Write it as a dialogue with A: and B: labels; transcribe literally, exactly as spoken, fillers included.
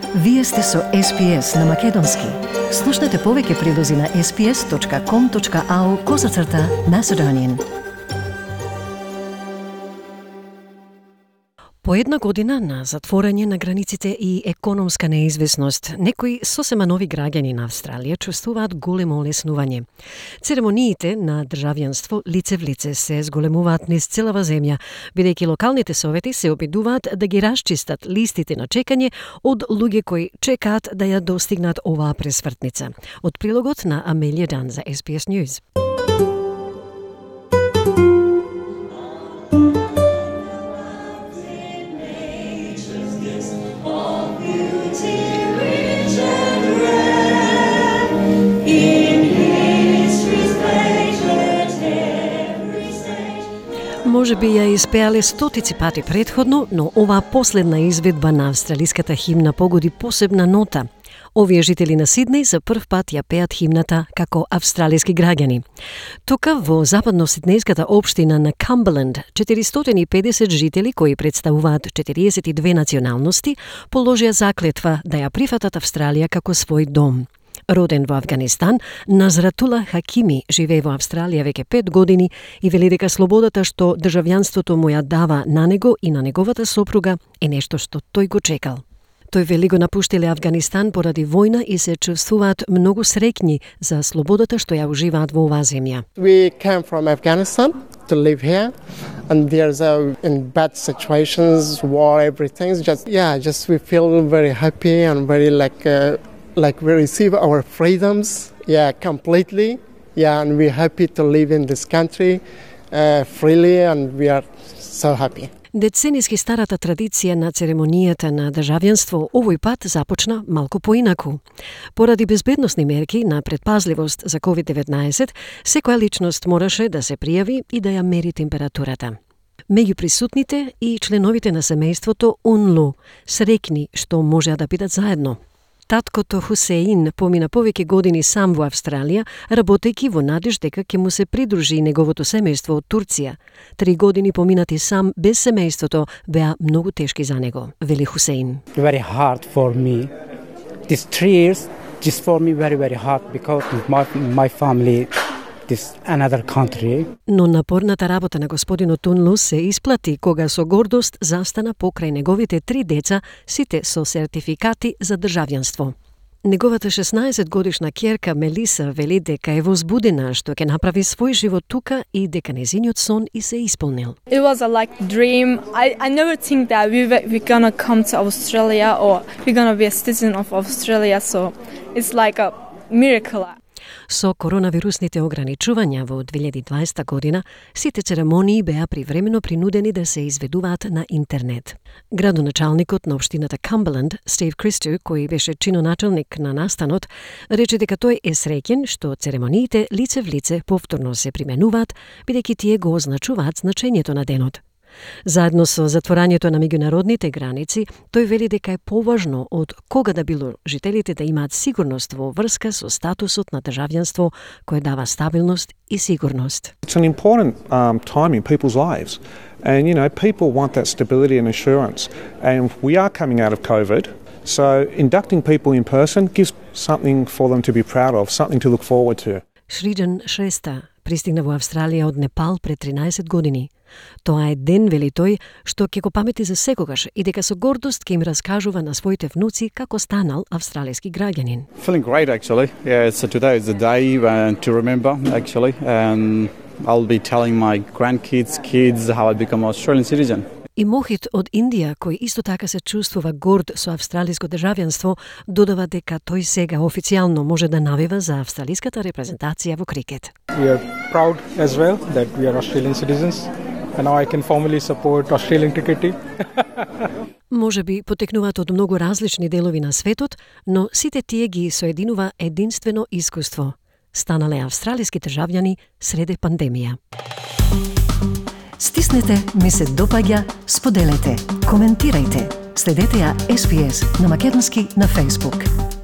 A: Вие сте со Ес Би Ес на Македонски. Слушнете повеќе прилози на ес би ес точка ком точка ау козацрта Macedonian. По една година на затворање на границите и економска неизвестност, некои сосема нови граѓани на Австралија чувствуваат големо олеснување. Церемониите на државјанство лице в лице се зголемуваат низ целава земја, бидејќи локалните совети се обидуваат да ги расчистат листите на чекање од луѓе кои чекаат да ја достигнат оваа пресвртница. Од прилогот на Амелија Дан за Ес Би Ес News. Може би ја испеале стотици пати предходно, но оваа последна изведба на австралиската химна погоди посебна нота. Овие жители на Сиднеј за прв пат ја пеат химната како австралиски граѓани. Тука во западно-сиднејската општина на Камберленд, четиристотини и педесет жители кои представуваат четириесет и две националности положија заклетва да ја прифатат Австралија како свој дом. Роден во Авганистан, Назратула Хакими живее во Австралија веќе пет години и вели дека слободата што државјанството му ја дава на него и на неговата сопруга е нешто што тој го чекал. Тој вели го напуштиле Авганистан поради војна и се чувствуваат многу среќни за слободата што ја уживаат во оваа земја.
B: We came from Afghanistan to live here, and there's a in bad situations, war, everything. Just yeah, just we feel very happy and very like uh, like we receive our freedoms, yeah, completely, yeah, and we're happy to live in this country uh, freely, and we are so happy.
A: Децениски старата традиција на церемонијата на државјанство овој пат започна малку поинаку. Поради безбедносни мерки на предпазливост за ковид деветнаесет, секоја личност мораше да се пријави и да ја мери температурата. Меѓу присутните и членовите на семејството Унлу, среќни што можеа да бидат заедно. Таткото Хусеин помина повеќе години сам во Австралија, работејќи во надеж дека ќе му се придружи неговото семејство од Турција. Три години поминати сам без семејството беа многу тешки за него, вели Хусеин.
C: Very hard for me. These three years just for me very very hard because my my family this another country.
A: Но напорната работа на господинот Унлу се исплати кога со гордост застана покрај неговите три деца, сите со сертификати за државјанство. Неговата шеснаесет годишна ќерка Мелиса вели дека е возбудена што ќе направи свој живот тука и дека незиниот сон и се исполнил.
D: It was a like dream. I I never think that we were, we're gonna come to Australia or we're gonna be a citizen of Australia, so it's like a miracle.
A: Со коронавирусните ограничувања во две илјади и дваесета година, сите церемонии беа привремено принудени да се изведуваат на интернет. Градоначалникот на општината Камберленд, Стив Кристу, кој беше чиноначалник на настанот, рече дека тој е среќен што церемониите лице в лице повторно се применуваат, бидејќи тие го означуваат значењето на денот. Заедно со затворањето на меѓународните граници, тој вели дека е поважно од кога да било жителите да имаат сигурност во врска со статусот на државјанство кој дава стабилност и сигурност.
E: It's an important um, time in people's lives, and you know people want that stability and assurance, and we are coming out of COVID, so inducting people in person gives something for them to be proud of, something to look forward to.
A: Шриджан Шреста пристигна во Австралија од Непал пред тринаесет години. Тоа е ден, вели тој, што ќе го памети за секогаш и дека со гордост ќе им раскажува на своите внуци како станал австралиски граѓанин.
F: Feeling great actually. Yeah, so today is the day uh, to remember actually, and I'll be telling my grandkids, kids how I become an Australian citizen.
A: И Мохит од Индија, кој исто така се чувствува горд со австралиско државјанство, додава дека тој сега официјално може да навива за австралиската репрезентација во крикет.
G: We are proud as well that we are Australian citizens, and now I can formally support Australian cricket team.
A: Може би потекнуваат од многу различни делови на светот, но сите тие ги соединува единствено искуство. Станале австралиски државјани среде пандемија. Стиснете, ми се допаѓа, споделете, коментирајте. Следете ја Ес Би Ес на македонски на Facebook.